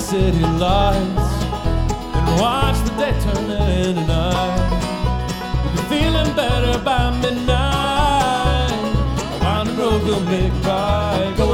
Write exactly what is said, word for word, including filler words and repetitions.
city lights and watch the day turn into night. We'll be feeling better by midnight. A winding road will make right. Go